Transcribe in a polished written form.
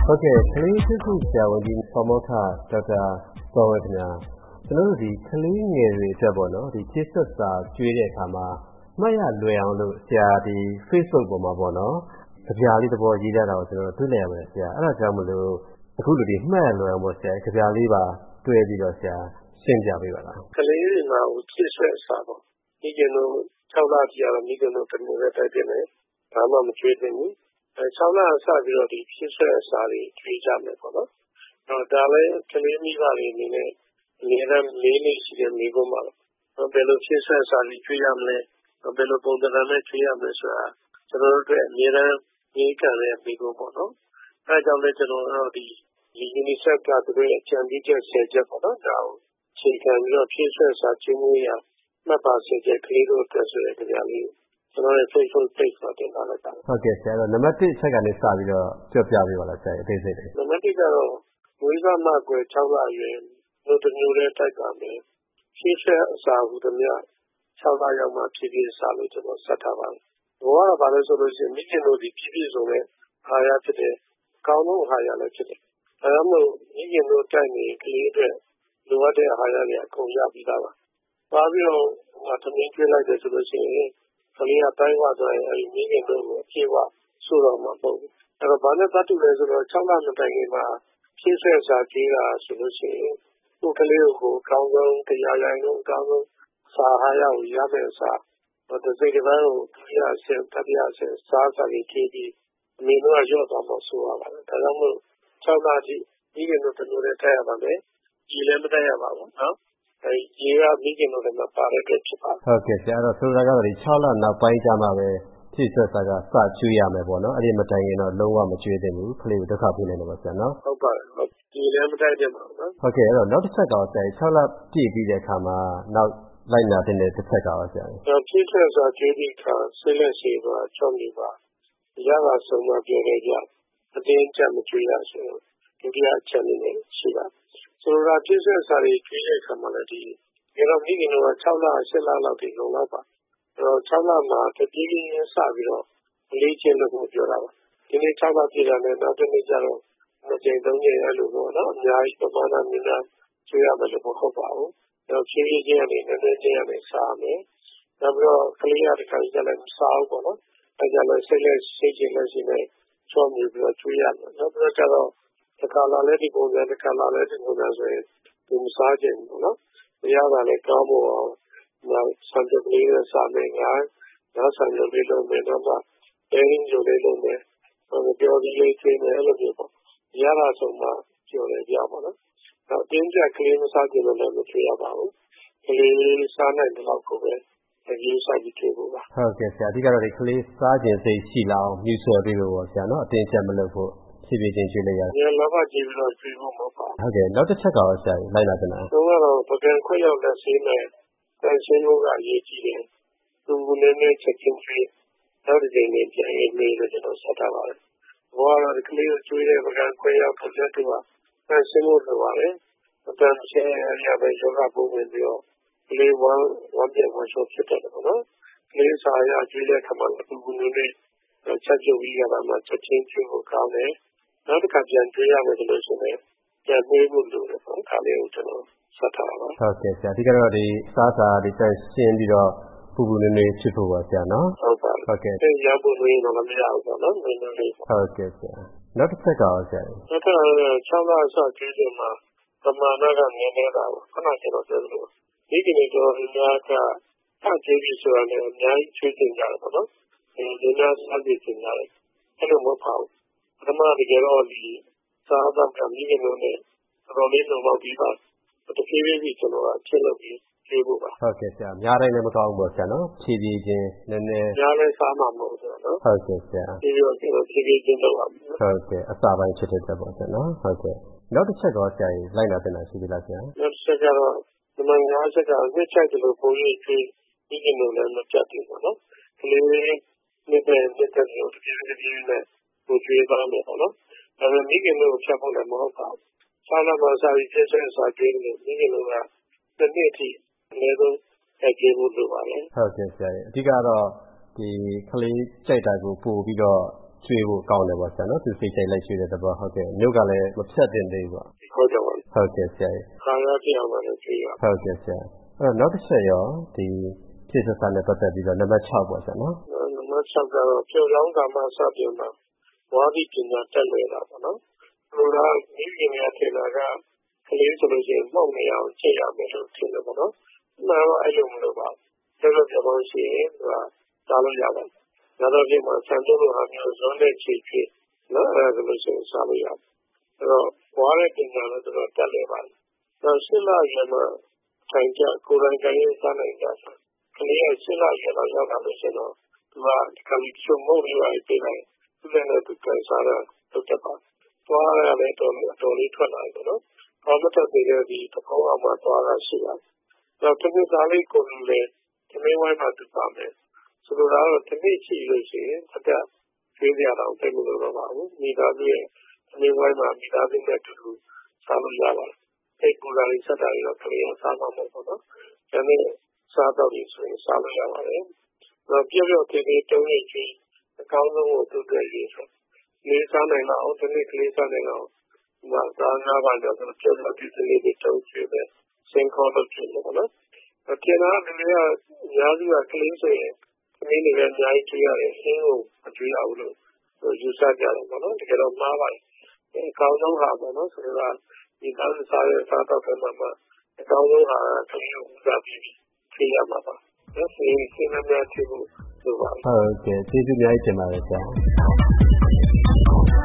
ဟုတ်ကဲ့ကလေးစစ်ခုဆရာဝန်ကြီးပမောက္ခဒေါက်တာစောဝင်းခင်ဗျာကျွန်တော်တို့ဒီကလေးငယ်တွေအတွက်ပေါ့နော်ဒီချစ်ဆက်စာကျွေးတဲ့အခါမှာမှတ်ရလွယ်အောင်လို့ဆရာဒီ Facebook ပေါ်မှာပေါ့နော်ကြပြလေးတစ်ပေါ်ရေးထားတာကိုကျွန်တော်တွေ့လိုက်ရပါတယ်ဆရာအဲ့ဒါကြောင့်မလို့အခုလိုဒီမှတ်ရလွယ်အောင်ပေါ့ဆရာကြပြလေးပါတွဲပြီးတော့ဆရာရှင်းပြပေးပါလားကလေးတွေမှာချစ်ဆက်စာပေါ့ဒီကျတော့6လကြီးရတော့မိခင်တို့တမျိုးနဲ့တိုက်တယ်ဘာမှမကျွေးသင့်ဘူး6လဆပြီးတော့ဒီဖြစ်ဆက်စာတွေကျွေးကြမယ်ပေါ့နော်ဒါလည်းကလေးမိဘတွေအနေနဲ့အနည်းတမ်း၄နှစ်ရှိတဲ့မိဘမှာဘယ်လိုဖြစ်ဆက်စာတွေကျွေးရမလဲဘယ်လိုပုံစံနဲ့ကျွေးရမလဲဆိုတာကျွန်တော်တို့အနည်းတမ်းရေးကြတဲ့မိဘပေါ့နော်အဲဒါကြောင့်လည်းကျွန်တော်တို့ဒီ UNICEF ကသူတို့ရဲ့ကြံပြီးချက်10ချက်ပေါ့နော်ဒါကိုချိန်ခံပြီးတော့ဖြစ်ဆက်စာကျွေးမှုရမှတ်ပါစေတဲ့ကလေးတို့အတွက်ဆိုတဲ့ကြပြလေးကျွန်တော်ရဲ့ Facebook page မှာတင်ထားလိုက်တာဟုတ်ကဲ့ဆရာနံပါတ်1ချက်ကနေစပြီးတော့ပြောပြပေးပါလားဆရာအသေးစိတ်လေးနံပါတ်1ကတော့ဝိဇ္ဇမကွယ်6လအရွယ်တို့တမျိုးလေးတိုက်ပါမယ်ရှင်းဆက်အစာဟူသည်များ6လရောက်မှဖြည်းဖြည်းစာလို့ကျွန်တော်ဆက်ထားပါတယ်ဘောကတော့ဘာလဲဆိုလို့ရှိရင်မိခင်တို့ဒီဖြည်းဖြည်းဆိုတဲ့အာရဖြစ်တယ်အကောင်းဆုံးအာရလည်းဖြစ်တယ်ဒါကြောင့်မို့မိခင်တို့တိုက်နေကလေးအတွက်လိုအပ်တဲ့အာရတွေအကုန်ရပြီးသားပါပါပြီးတော့သမင်းကျွေးလိုက်တယ်ဆိုလို့ရှိရင်ကလေးကတိုင်းဝဆိုရင်အဲဒီမိခင်တို့ကိုအပြေဝဆိုတော့မှာပေါ့အဲ့တော့ဘာနဲ့ပတ်တူလဲဆိုတော့6လမတိုင်ခင်မှာဖြည့်ဆွဲစာကြေးတာဆိုလို့ရှိရင်ကိုယ်ကလေးကိုအကောင်းဆုံးတရားရိုင်းလို့အကောင်းဆုံးစာဟာရကိုရမယ်စာတစ်စိတ်တစ်ပိုင်းကိုဒုတိယဆင့်တတိယဆင့်စားစာတွေကြေးပြီးအမေတို့ကရော့သွားမှဆိုရပါတယ်ဒါကြောင့်မို့6လထိမိခင်တို့တို့လည်းတိုက်ရပါမယ်ကြီးလည်းမတိုက်ရပါဘူးနော်ဒီကမိခင်တို့လည်းမပါတဲ့အတွက်ဖြစ်ပါတယ်ဟုတ်ကဲ့ဆရာအဲ့တော့ဆိုတာကတော့ဒီ6လနောက်ပိုင်းကျမှပဲဖြည့်ဆွတ်စာကစကျွေးရမယ်ပေါ့နော်အဲ့ဒီမတိုင်ရင်တော့လုံးဝမကျွေးသင့်ဘူးကလေးကိုဒုက္ခပေးနိုင်တယ်ပါဆရာနော်ဟုတ်ပါတယ်ဒီလည်းမတိုက်သင့်ပါဘူးနော်ဟုတ်ကဲ့အဲ့တော့နောက်တစ်ချက်ကဆရာ6လပြည့်ပြီးတဲ့အခါမှာနောက်လိုက်နာတဲ့တစ်ချက်ကပါဆရာဖြည့်ဆွတ်စာကျွေးပြီးခါဆေးလက်ရှိပါချောင်းနေပါရတာဆုံးမပြောခဲ့ကြအတင်းချက်မကျွေးရဆိုဒုတိယအချက်လေးနဲ့ရှိပါဆိုတော့ဖြည့်ဆွတ်စာတွေကျွေးတဲ့အခါမှာလည်းဒီတော့မိခင်တို့က6လ8လလောက်ဒီလုံလောက်ပါအဲ့တော့6လမှာတပြေးပြေးစပြီးတော့လေ့ကျင့်လို့ပြောတာပါဒီနေ့6လပြည့်တာနဲ့နောက်တစ်နေ့ကျတော့2ကြိမ်3ကြိမ်အဲ့လိုပေါ့နော်အများကြီးပမာဏများများကျွေးရမယ်လို့မဟုတ်ပါဘူးအဲ့တော့ဖြည်းဖြည်းချင်းအနေနဲ့ချင်းအနေစားမယ်နောက်ပြီးတော့ကလေးရတဲ့ခါကျလည်းမစားဘူးပေါ့နော်အဲ့ကြလည်းစိတ်နဲ့စိတ်ချင်းနဲ့ရှိနေချောမြူပြီးတော့ကျွေးရမယ်နောက်ပြီးတော့ကျတော့တစ်ခါလာလဲဒီပုံစံတစ်ခါလာလဲဒီပုံစံဆိုရင်ဒီမစားခြင်းပေါ့နော်တရားကလည်းကောင်းဖို့နောက်စံတပလေးနဲ့စာမယ်ငါနောက်ဆံရုပ်လေးလုံးမယ်တော့မှတင်းရုပ်လေးလုံးမယ်ပြောပြီးလေးသိမယ်အဲ့လိုမျိုးပေါ့ရတာဆိုမှပြောရကြပါတော့နောက်တင်းကြကလေးမစားကြလို့လည်းမဖြစ်ရပါဘူးကလေးစားနိုင်တဲ့လောက်ကိုပဲဒီစားကြည့်ကြပါဟုတ်ကဲ့ဆရာအဓိကတော့ဒီကလေးစားခြင်းစိတ်ရှိလာအောင်မြူဆွဲပေးဖို့ပေါ့ဆရာနော်အတင်းချက်မလုပ်ဖို့ဖြည်းဖြည်းချင်းကျွေးလိုက်ရတယ်။လောဘကြီးပြီးတော့ကျွေးဖို့မဟုတ်ပါဘူး။ဟုတ်ကဲ့နောက်တစ်ချက်ကရောဆရာလိုက်လာတင်တာ။တော့ပကံခွက်ရောက်တဲ့ဆေးနဲ့တန်ရှင်းလို့ကအရေးကြီးတယ်။သူကလည်းချက်ချင်းကျွေးနောက်တစ်ချိန်နဲ့ပြန်ရေးမေးလို့ကျွန်တော်ဆက်ထားပါတယ်။ဘောကတော့ဒီကလေးကိုကျွေးတဲ့ပကံခွက်ရောက်တဲ့တူကတန်ရှင်းလို့လိုပါတယ်။တန်ရှင်းရတဲ့ယောဂပုံဝင်ပြီးတော့ကလေးဝမ်းပြဝမ်းရှော့ဖြစ်တယ်ပေါ့နော်။ကလေးစာရကျွေးတဲ့ခါမှာသူကလည်းချက်ပြုတ်ပြီးရတာမှချက်ချင်းကျွေးဖို့ကောင်းတယ်။နောက်တစ်ခါပြန်ကျွေးရမယ်ဆိုလို့ရှိရင်ပြန်မေးဖို့လိုတယ်ပေါ့ဒါလေးကိုကျွန်တော်ဆက်ထားပါဟုတ်ကဲ့ဆရာအဓိကတော့ဒီစားစာဒီတန်ရှင်းပြီးတော့ပူပူနေနေဖြစ်ဖို့ပါဆရာနော်ဟုတ်ပါဟုတ်ကဲ့ရဖို့လို့ရင်တော့မရဘူးပေါ့နော်နည်းနည်းလေးဟုတ်ကဲ့ဆရာနောက်တစ်ချက်ကရောဆရာနောက်ထပ်6လအစကျွေးတယ်မှာပမာဏကနည်းနည်းတာပေါ့ခဏကျွန်တော်ပြောလို့ဒီကနေ့တော့များကထားကျွေးပြီးဆိုတာလည်းအများကြီးကျွေးတင်ကြတယ်ပေါ့နော်ဒီများစားကြည့်တင်ကြတယ်အဲ့လိုမဟုတ်ပါဘူးပထမတကယ်တော့ဒီစားသောက်ကမိခင်တို့နဲ့တော်လေးလုံးတော့ပြီးပါတဖြည်းဖြည်းကျွန်တော်ကချက်လုပ်ပြီးပြေးဖို့ပါဟုတ်ကဲ့ဆရာများတိုင်းလည်းမကောင်းဘူးပေါ့ဆရာနော်ဖြည်းဖြည်းချင်းနည်းနည်းများလည်းစားမှာမဟုတ်ဘူးနော်ဟုတ်ကဲ့ဆရာဖြည်းဖြည်းချင်းလုပ်ပါမယ်ဟုတ်ကဲ့အစာပိုင်းဖြစ်တဲ့ချက်ပေါ့ဆရာနော်ဟုတ်ကဲ့နောက်တစ်ချက်တော့ဆရာကြီးလိုက်လာတင်တာရှိသေးလားဆရာနောက်တစ်ချက်ကတော့ဒီမှာငါးချက်ကဝစ်ချက်လို့ပုံရိပ်ပြီးဒီကနေ့လည်းမပြတ်ဘူးပေါ့နော်ကလေးနေတဲ့လို့တဖြည်းဖြည်းနဲ့ကိုကျွေးသွားမယ်ပေါ့နော်ဒါပေမဲ့မိခင်တို့ဖြတ်ဖို့လည်းမဟုတ်ပါဘူး။ဆောင်းလာမှစာပြီးပြည့်စုံစွာကျွေးလို့မိခင်တို့ကတစ်နှစ်ထိအနည်းဆုံးကျွေးဖို့လိုပါလေ။ဟုတ်ကဲ့ဆရာ။အဓိကတော့ဒီကလေးကြိုက်တာကိုပို့ပြီးတော့ကျွေးဖို့ကောင်းတယ်ပေါ့ဆရာနော်သူစိတ်ကြိုက်လိုက်ကျွေးတဲ့သဘောဟုတ်ကဲ့မြို့ကလည်းမဖြတ်တင်သေးဘူးပေါ့ဟုတ်တယ်ပါဟုတ်ကဲ့ဆရာခါရပြအောင်လည်းကျွေးရဟုတ်ကဲ့ဆရာအဲ့တော့နောက်တစ်ချက်ရောဒီဖြစ်စစာနဲ့ပတ်သက်ပြီးတော့နံပါတ်6ပေါ့ဆရာနော်နံပါတ်6ကတော့ပြောင်းလောင်းကာမစပြင်မှာဝါဒီပညာတက်လွယ်တာပေါ့နော်ဘုရားဤပညာထင်တာကကလေးဆိုလို့ရှိရင်မှုန့်နေအောင်ကြည့်ရမယ်လို့ထင်တယ်ပေါ့နော်မှန်တော့အဲ့လိုမလို့ပါဒါလို့ပြောလို့ရှိရင်စားလို့ရပါတယ်ဒါတော့ဒီမှာဆန်တို့လိုဟာမျိုးဇွန်တဲ့ချီဖြစ်နော်အဲ့ဒါလို့ဆိုရင်စားလို့ရတယ်အဲ့တော့ဘွားတဲ့ပညာလည်းတော်တော်တက်လွယ်ပါတယ်တော့ရှင်းလာရမှာထိုင်ကြကိုယ်တိုင်ကြရင်စားနိုင်ကြတယ်ကလေးကရှင်းလာရတော့ရောက်တာလို့ရှိတော့သူကဒီကလေးချုံမို့လေးပါပြေးလိုက်သူလည်းနဲ့သူကန်စားတာလုပ်တတ်ပါသွားရလည်းတော်လေးထွက်လာတယ်နော်ဘာမှတက်သေးတဲ့ဒီတစ်ခေါက်အောင်မှသွားတာရှိတယ်တော့ဒီစားလေးကိုလည်းဒီမေးဝိုင်းမှာသူပါမယ်ဆိုတော့ဒီနေ့ရှိလို့ရှိရင်အတက်သေးကြတော့တိတ်မလို့တော့ပါဘူးမိသားစုရဲ့ဒီမေးဝိုင်းမှာမိသားစုနဲ့တူတူစားလို့ရပါတယ်အဲ့ပူလာလေးဆက်တာရောကလေးစားမှာမဟုတ်ဘူးနော်ဒါနဲ့စားတော့ဒီဆိုရင်စားလို့ရပါတယ်တော့ပြောသေးသေးတုံးနေချင်အကောင်းဆုံးကိုသူတွေ့ရဆိုလေးစားနိုင်တော့ဒီနေ့ကလေးစားနိုင်တော့ဒီမှာသားငါးပါးတော့ပြောသေးသေးလေးတုံးချင်တယ်စင်ခေါ်လို့ဖြစ်လို့နော်အကျဉ်းသားတွေကညာစုကကလေးဆိုရင်ကလေးတွေလည်းအများကြီးကြည့်ရတယ်အင်းကိုမကြည့်ရဘူးလို့ယူဆကြတယ်ပေါ့နော်တကယ်တော့မှားပါတယ်အကောင်းဆုံးဟာပေါ့နော်ဆိုတော့ဒီသားစားရဲ့စားတော့ကမှအကောင်းဆုံးဟာကလေးကိုဦးစားပြီးဖြေရမှာပါဒါဆိုရင်ရှင်းနေမှသိဖို့လိုပါဟုတ်ကဲ့ကျေးဇူးများကြီးတင်ပါတယ်ဆရာ